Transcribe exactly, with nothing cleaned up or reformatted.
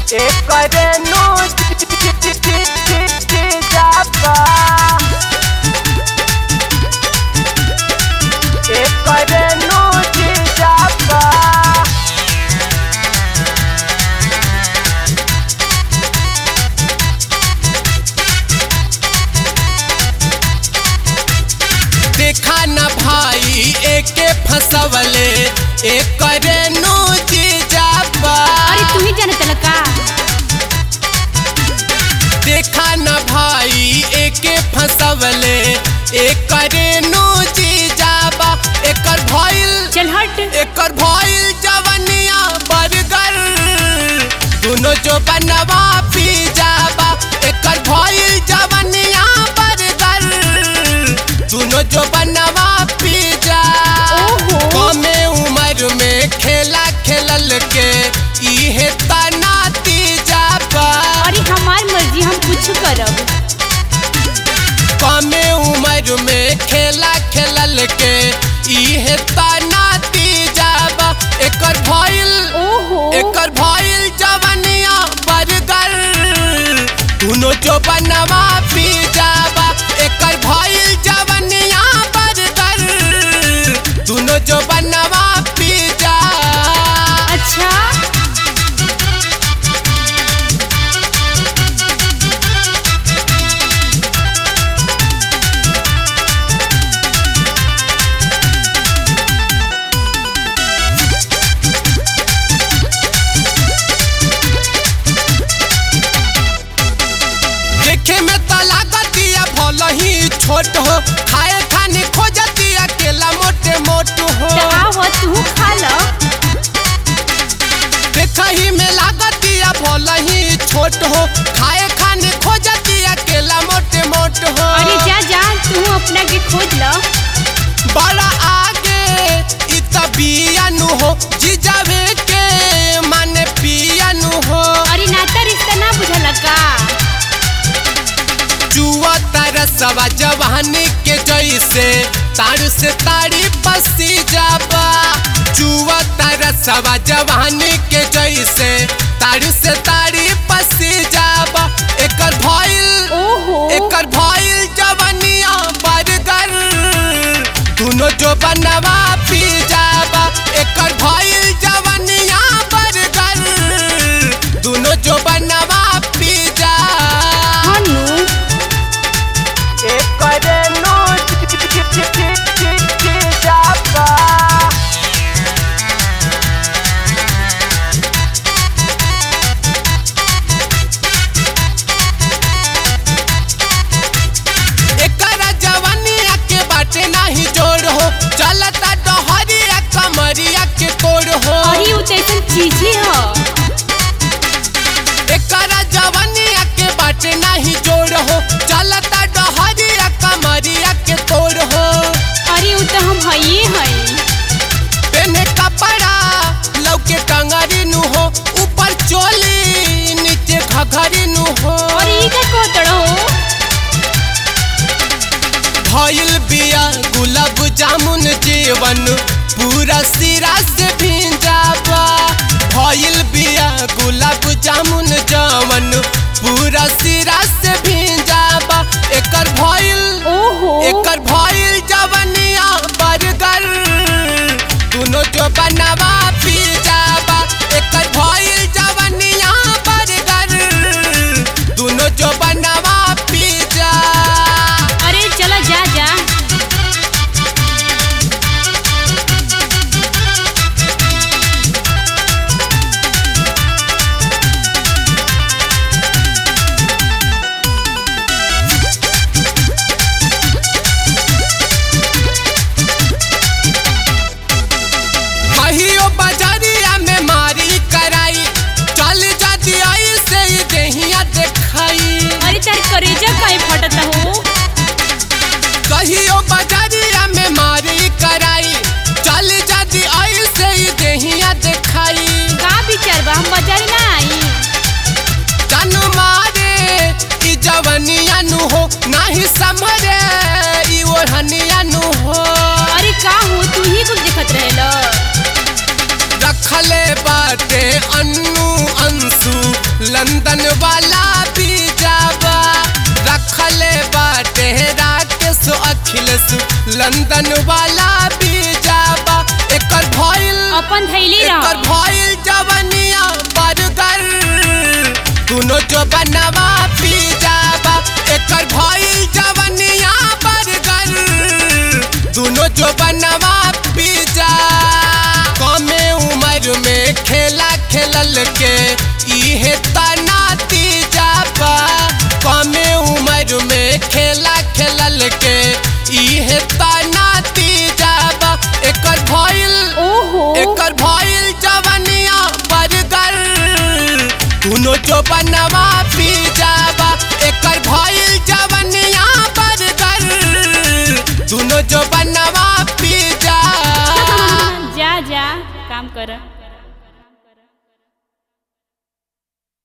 एकरे नो जाबा एकरे नो जाबा देखा न भाई एके फसवले एकरे नो जाबा। अरे तू ही जाने तल का देखा न भाई एके फसवले एकरे नो जाबा। एकर भइल चल हट एकर भइल जवनिया बर्गर दोनों जो बनवा पी जाबा। एकर भइल जवनिया बर्गर दोनों जो बनवा पी जा। ओहो। कमे उम्र में खेला खेलल के इहे तनाती जाबा। अरे हमार मर्जी हम कुछ करब। कमे उम्र में खेला खेलल के इहे तनाती जाबा। एकर भइल ओहो एकर भइल जवनिया बर्गर दोनों जो बनवा पी जाबा। एकर भइल जवनिया बर्गर दोनों जो बनवा पी जा। अच्छा देखे में तो लागतिया भल ही छोट हो खाए खाने खोजतिया केला मोटे मोट हो। आव तू खा ल। देखही में लागतिया भल ही छोट हो खाए खाने खोजतिया केला मोटे मोट हो। अरे जा जा तू अपना के खोज ल। बड़ा आगे इ त बियानु हो जीजावे के माने पियानु हो। अरे नाता रिश्ता ना बुझल का जुआ तरसवा जवानी के जैसे तार से ताड़ी पसी जाबा। जुआ तरसवा जवानी के जैसे तार से ताड़ी पसी जाबा। एकर भइल ओहो एकर भइल जवनिया बर्गर दोनों जो बनवा पी जाबा। एकर भइल जवनिया बर्गर दोनों जो बनवा पी जा। हनु एकरे नो जाबा एकरा जवनिया के बाटे नाही जोड़ हो चलता डहरिया कमरिया के कोड़ हो। अरे उ तैसन चीज ही ह। एकरा जवनिया के बाटे नाही जोड़ हो चलता डहरिया कमरिया के कोड़ हो। अरे उ तो हम हइए हई। पेने कपड़ा लौके कंगरी नु हो ऊपर चोली नीचे घघरी नु हो। अरे ई का कोतड़ हो भइल बिया गुलाब जामुन जीवन पूरा सिरा से भिंजाबा। भइल बिया गुलाब जामुन जवन पूरा सिरा से भिंजाबा। एकर भइल ओहो एकर भइल जवनिया बर्गर दोनों जो बनवा पी जाबा। एकर भइल जवनिया बर्गर दोनों जो बनवा पी जा। अरे चला जा जा कहियो बजरिया में मारी कराई चल जाती आई से ही देहिया देखाई। अरे तार करेजा काहे फटता हो कहियो बजरिया में मारी कराई चल जाती आई से ही देहिया देखाई। का विचार बा हम बाजार ना आई। जान मारे ई जवनिया नु हो नाही समरे ई ओढ़निया नु हो। अरे का हो तू ही कुछ दिखत रहेला। रखले बाटे अन्नू अंशु लंदन वाला बीजाबा रखले बाटे राकेश अखिलेश लंदन वाला बीजाबा एकर भइल अपन थैली एकर रह भइल जवनिया बर्गर दुनो जो बनवा बीजाबा एकर भइल जवनिया बर्गर दुनो जो बनवा बीजा कमे उम्र में खेला खेलल के इहे तना तीजाबा कमे उम्र में खेला खेलल के इहे तना तीजाबा एकर भइल ओहो एकर भइल जवनिया बर्गर दुनो जो बनवा बीजाबा एकर भइल जवनिया बर्गर दुनो जो बनवा बीजा जा जा काम कर